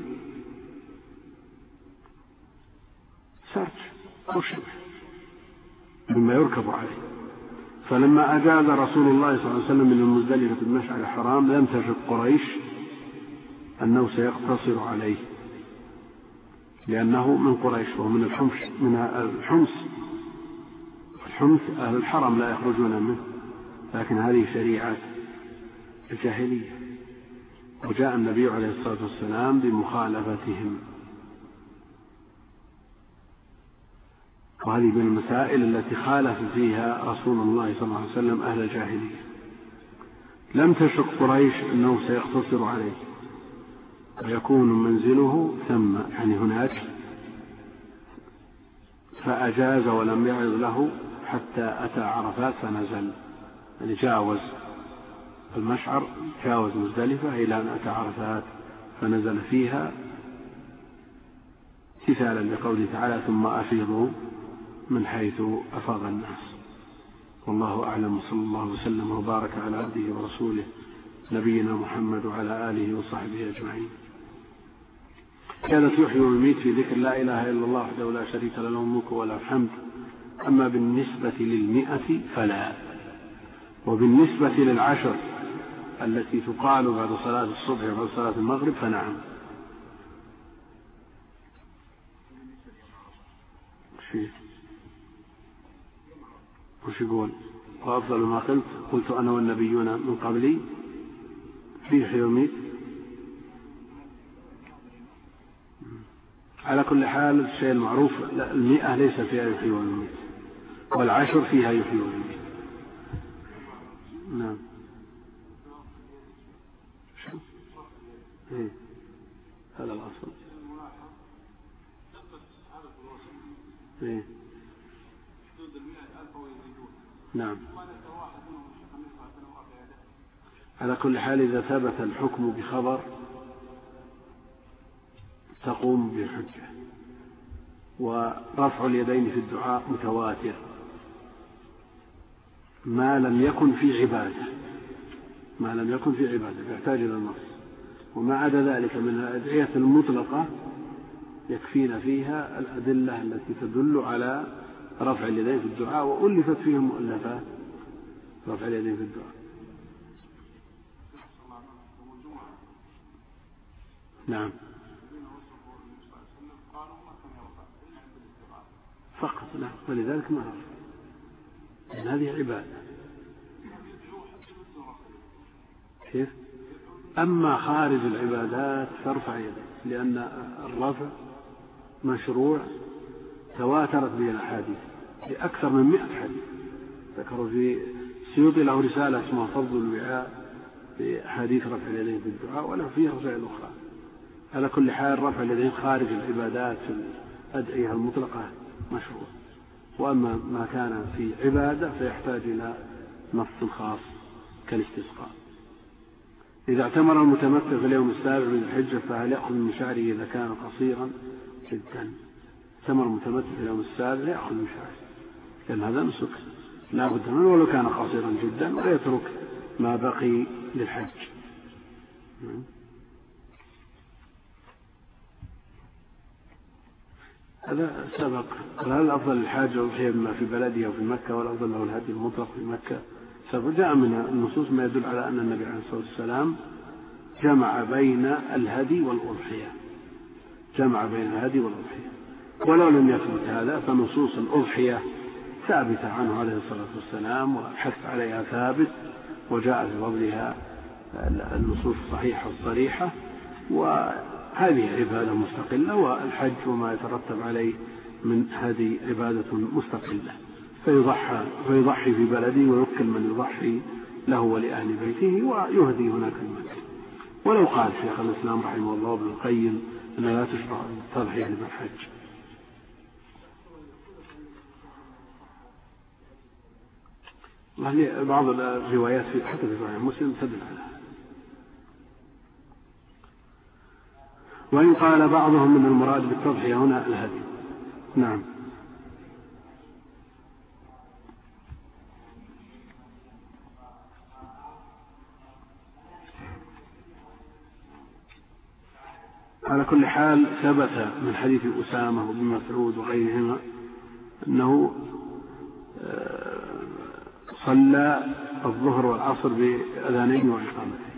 سرج أو شبه مما يركب عليه. فلما أجاز رسول الله صلى الله عليه وسلم من المزدلفة المشعر الحرام لم تشك قريش أنه سيقتصر عليه، لأنه من قريش ومن الحمص. الحمص أهل الحرم لا يخرجون منه، لكن هذه شريعة الجاهلية، وجاء النبي عليه الصلاة والسلام بمخالفتهم. وهذه من المسائل التي خالف فيها رسول الله صلى الله عليه وسلم أهل الجاهلية. لم تشك قريش أنه سيقتصر عليه ويكون منزله ثم، يعني هناك، فأجاز ولم يعظ له حتى أتى عرفات فنزل، يعني جاوز المشعر، جاوز مزدلفة إلى أن أتى عرفات فنزل فيها امتثالا لقوله تعالى ثم أفيضوا من حيث أفاض الناس. والله أعلم، صلى الله وسلم وبارك على عبده ورسوله نبينا محمد وعلى آله وصحبه أجمعين. كانت يحيي ويميت في ذكر لا إله إلا الله وحده لا شريك له، له الملك وله الحمد أما بالنسبة لل100 فلا. وبالنسبة لل10 التي تقال بعد صلاة الصبح وبعد صلاة المغرب فنعم. وش يقول؟ وأفضل ما قلت أنا والنبيون من قبلي في يحيي ويميت. على كل حال الشيء المعروف 100 ليس فيها يحيي ويميت، وال10 فيها يحيي ويميت. نعم. هذا الأصل. نعم. على كل حال إذا ثبت الحكم بخبر تقوم بالحجة. ورفع اليدين في الدعاء متواتر ما لم يكن في عبادة يحتاج إلى النص. وما عدا ذلك من الأدعية المطلقة يكفينا فيها الأدلة التي تدل على رفع اليدين في الدعاء، وألفت فيهم مؤلفات رفع اليدين في الدعاء. نعم. فقط. نعم. ولذلك ما رفع، لأن هذه عبادة. كيف؟ أما خارج العبادات فارفع يديك، لأن الرفع مشروع تواترت به الأحاديث بأكثر من 100 حديث. ذكروا في السيوطي له رسالة اسمها فضل الوعاء في حديث رفع اليدين في الدعاء، وله فيها رسائل أخرى. على كل حال رفع اليدين خارج العبادات في الأدعية المطلقة مشروع. وأما ما كان في عبادة فيحتاج إلى نص خاص كالاستسقاء. إذا اعتمر المتمتع في اليوم السابع من الحجة فهل يأخذ من شعره إذا كان قصيرا جدا؟ اعتمر المتمتع في اليوم السابع يأخذ من شعره، لأن هذا نسك لا بد منه ولو كان قصيرا جدا، ويترك ما بقي للحج. هذا سبق. هل الأفضل الحاج والضحية بما في بلده أو في مكة، والأفضل له الهدي المطلق في مكة؟ جاء من النصوص ما يدل على أن النبي عليه الصلاة والسلام جمع بين الهدي والأضحية، ولو لم يثبت هذا فنصوص الأضحية ثابتة عنه عليه الصلاة والسلام، والحث عليها ثابت، وجاء في فضلها النصوص الصحيحة الصريحة. وهذه عبادة مستقلة، والحج وما يترتب عليه من هذه عبادة مستقلة. فيضحي في بلده ويوكل من يضحي له ولأهل بيته، ويهدي هناك المكان. ولو قال شيخ الإسلام رحمه الله ابن القيم أن لا تشرع التضحية للحج. بعض الروايات حتى في صحيح مسلم تدل على هذا. وإن قال بعضهم من المراد بالتضحية هنا الهدي. نعم. على كل حال ثبت من حديث أسامة وابن مسعود وغيرهما أنه صلى الظهر والعصر بأذانين وإقامتين.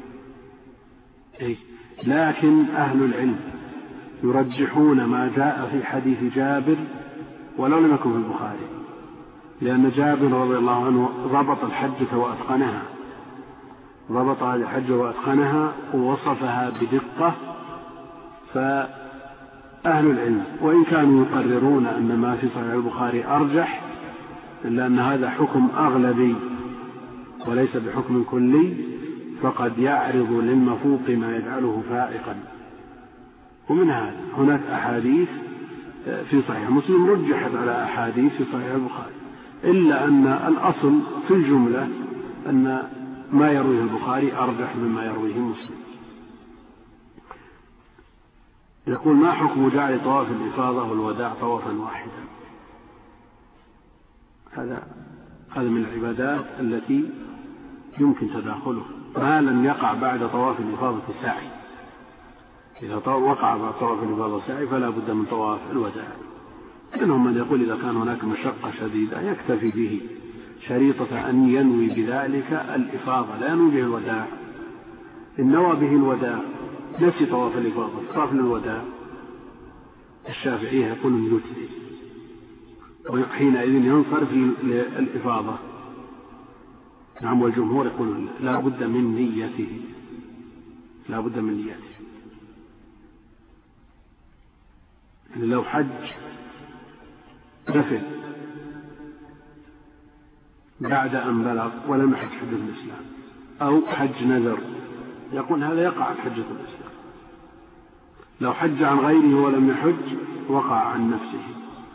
لكن أهل العلم يرجحون ما جاء في حديث جابر ولو لم يكن في البخاري، لأن جابر رضي الله عنه ضبط الحجة وأتقنها ووصفها بدقة. فأهل العلم وإن كانوا يقررون أن ما في صحيح البخاري أرجح، إلا أن هذا حكم أغلبي وليس بحكم كلي، فقد يعرض للمفوق ما يجعله فائقا. ومن هذا هناك أحاديث في صحيح مسلم رجحت على أحاديث في صحيح البخاري، إلا أن الأصل في الجملة أن ما يرويه البخاري أرجح مما يرويه مسلم. يقول: ما حكم جعل طواف الإفاضة والوداع طوافا واحدا؟ هذا من العبادات التي يمكن تداخله ما لم يقع بعد طواف الإفاضة سعي. إذا وقع بعد طواف الإفاضة سعي فلا بد من طواف الوداع. منهم من يقول إذا كان هناك مشقة شديدة يكتفي به شريطة أن ينوي بذلك الإفاضة، لا ينوي به الوداع. إن نوى به الوداع نفس طواف الإفاضة، طواف للوداع، الشافعية يقولون يجزي، وحينئذ ينصرف للإفاضة. نعم، والجمهور يقولون لا بد من نيته، لا بد من نيته. لو حج نفل بعد أن بلغ ولم يحج حجة الإسلام، أو حج نذر، يقول هذا يقع عن حجة الإسلام. لو حج عن غيره ولم يحج وقع عن نفسه.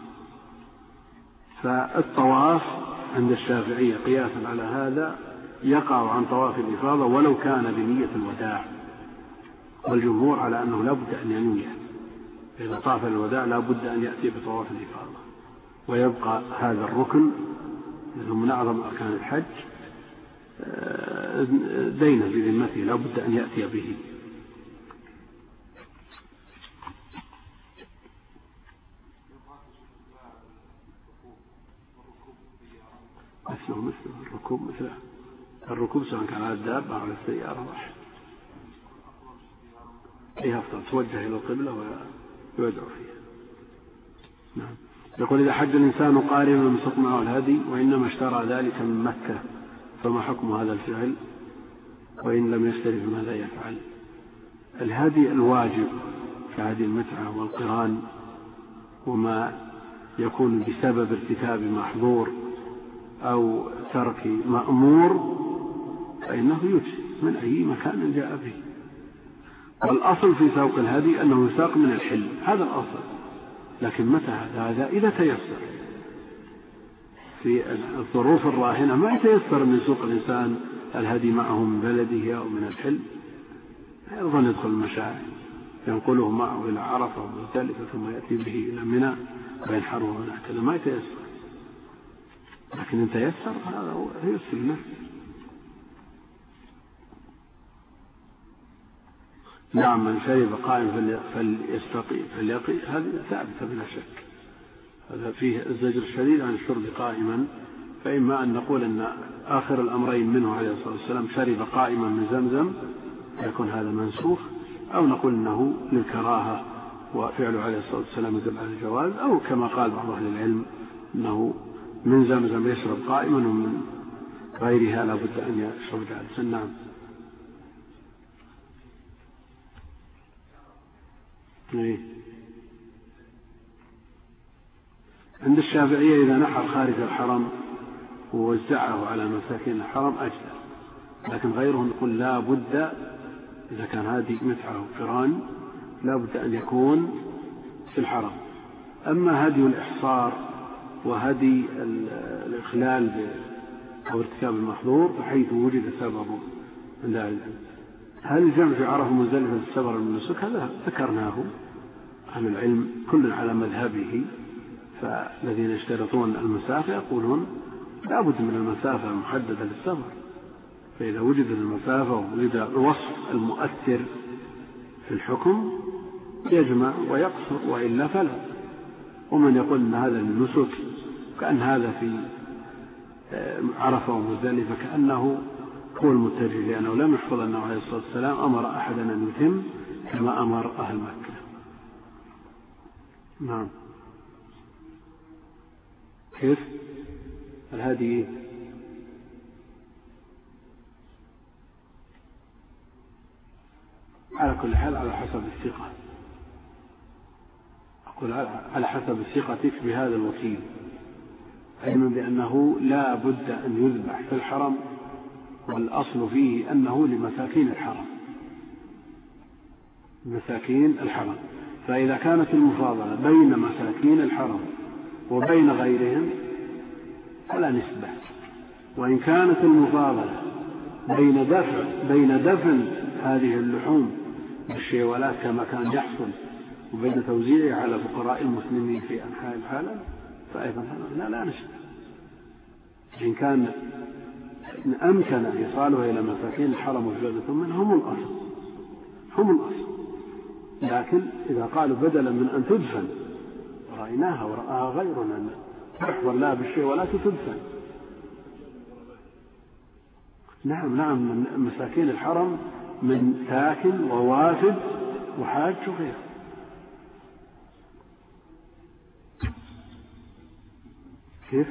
فالطواف عند الشافعية قياسا على هذا يقع عن طواف الإفاضة ولو كان بنية الوداع، والجمهور على أنه لا بد أن ينويه. إذا طاف الوداع لا بد أن يأتي بطواف الإفاضة، ويبقى هذا الركن لأنه من أعظم أركان الحج دين بذمته، لا بد أن يأتي به. مثل الركوب، مثل الركوب سواء كان على الدابة أو على السيارة واحد. أي أفضل توجه إلى القبلة ويدعو فيها. نعم. يقول إذا حج الإنسان قارنا مسق معه الهدي وإنما اشترى ذلك من مكة فما حكم هذا الفعل؟ وإن لم يشتري فماذا يفعل؟ الهدي الواجب كهدي المتعة والقران وما يكون بسبب ارتكاب محظور أو ترك مأمور فإنه يجزي من أي مكان جاء به. والأصل في سوق الهدي أنه يساق من الحل، هذا الأصل. لكن متى هذا؟ إذا تيسر. في الظروف الراهنة ما يتيسر من سوق الإنسان الهدي معه من بلده أو من الحل، أيضا يدخل المشاعر ينقله معه إلى عرفة ومزدلفة ثم يأتي به إلى منى وينحره هكذا، ما يتيسر. لكن إن تيسر هذا هو السنة. نعم، من شرب قائم فليقي، هذه ثابتة بلا شك. هذا فيه الزجر الشديد عن الشرب قائما. فإما أن نقول أن آخر الأمرين منه عليه الصلاة والسلام شرب قائما من زمزم يكون هذا منسوخ، أو نقول أنه للكراهة وفعله عليه الصلاة والسلام يدل على الجواز، أو كما قال بعض أهل العلم أنه من زمزم يشرب قائما ومن غيرها لا بد أن يشرب جالسا. نعم. عند الشافعية إذا نحر خارج الحرم ووزعه على مساكين الحرم أجزاء، لكن غيرهم يقول لا بد إذا كان هذه متعة وقران لا بد أن يكون في الحرم. أما هدي الإحصار وهدي الإخلال أو ارتكاب المحظور فحيث وجد سببه عند أهل العلم. هل الجمع في عرفة ومزدلفة السبر من النسك؟ هذا ذكرناه. أهل العلم كل على مذهبه، فالذين يشترطون المسافة يقولون لا بد من المسافة المحددة للسفر، فإذا وجد المسافة ووجد الوصف المؤثر في الحكم يجمع ويقصر، وإلا فلا. ومن يقول أن هذا النسك كأن هذا في عرفة ومزدلفة كأنه هو المتجه، لأنه لم يحفظ أنه عليه الصلاة والسلام أمر أحدا أن يتم كما أمر أهل مكة. نعم. كيف الهدي؟ على كل حال على حسب الثقة، أقول على حسب ثقتك بهذا الوكيل، علما بأنه لا بد أن يذبح في الحرم، والأصل فيه أنه لمساكين الحرم، مساكين الحرم. فإذا كانت المفاضلة بين مساكين الحرم وبين غيرهم فلا نسبة، وإن كانت المفاضلة بين دفن هذه اللحوم بالشيولات كما كان يحصل وبين توزيعها على فقراء المسلمين في أنحاء العالم فأيضا لا نسبة. إن كان أمكن إيصالها إلى مساكين الحرم وجودة منهم هم الأصل. لكن إذا قالوا بدلا من أن تدفن رأيناها ورآها غيرنا تحفر لا بالشيء ولا تدفن. نعم من مساكين الحرم من ساكن ووافد وحاج وغيره. كيف؟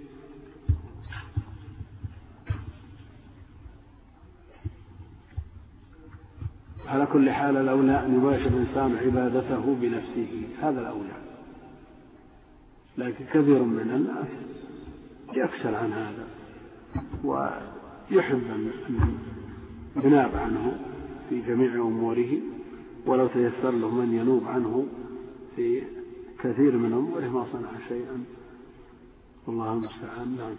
على كل حال الأولى أن يباشر الإنسان عبادته بنفسه، هذا الأولى. لكن كثير من الناس يكسل عن هذا ويحب أن يناب عنه في جميع أموره، ولو تيسر له من ينوب عنه في كثير من أموره ما صنع شيئا، والله المستعان. نعم.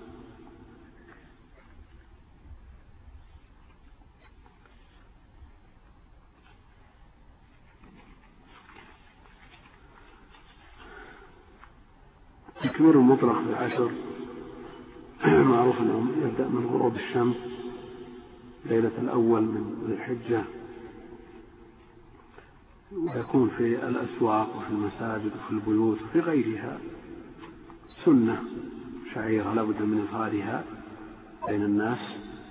تكبير المطلق في العشر معروف أنه يبدأ من غروب الشمس ليلة الأول من ذي الحجة، ويكون في الأسواق وفي المساجد وفي البيوت وفي غيرها، سنة شعيرة لا بد من إظهارها بين الناس.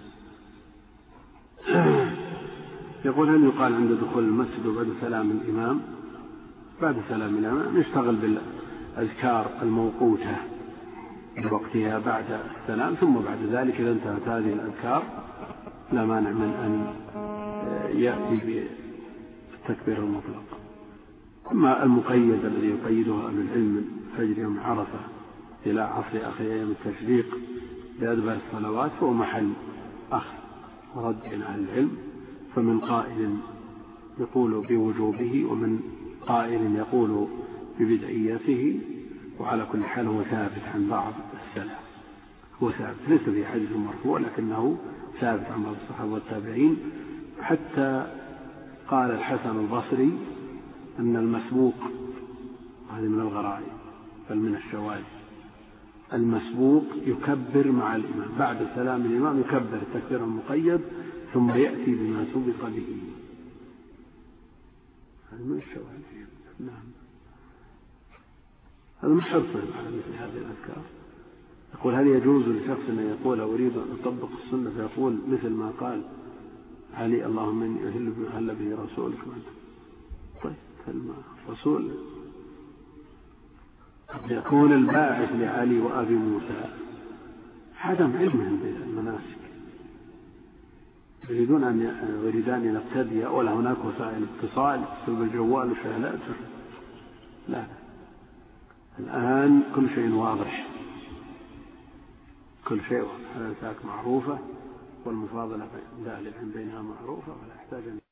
يقول هل يقال عند دخول المسجد وبعد سلام الإمام؟ بعد سلام الإمام يشتغل بالأذكار الموقوتة بوقتها بعد السلام، ثم بعد ذلك إذا انتهت هذه الأذكار لا مانع من أن يأتي بالتكبير المطلق. أما المقيد الذي يقيده أهل العلم من فجر يوم عرفة إلى عصر آخر أيام التشريق بأدبار الصلوات فهو محل أخذ ورد عن أهل العلم، فمن قائل يقول بوجوبه ومن قائل يقول ببدعيته، وعلى كل حال هو ثابت عن بعض السلف، هو ثابت ليس في حديث مرفوع لكنه ثابت عن بعض الصحابة والتابعين. حتى قال الحسن البصري أن المسبوق، هذه من الغرائب بل من الشواذ، المسبوق يكبر مع الإمام بعد سلام الإمام، يكبر التكبير المقيد ثم يأتي بما سبق به، هذا من الشواذ. نعم. هذا مش شرط على مثل هذه الأذكار. يقول هل يجوز لشخص أن يقول أريد أن أطبق السنة فيقول مثل ما قال علي اللهم إني أهل به رسولك؟ طيب رسول يكون الباعث لعلي وأبي موسى عدم علمهم بالمناسك، يريدان أن يقتدي ولا هناك وسائل اتصال بسبب الجوال وشهادات. لا، الآن كل شيء واضح، كل شيء واضح، الأنساك معروفة والمفاضلة بين أهل العلم بينها معروفة، ولا يحتاج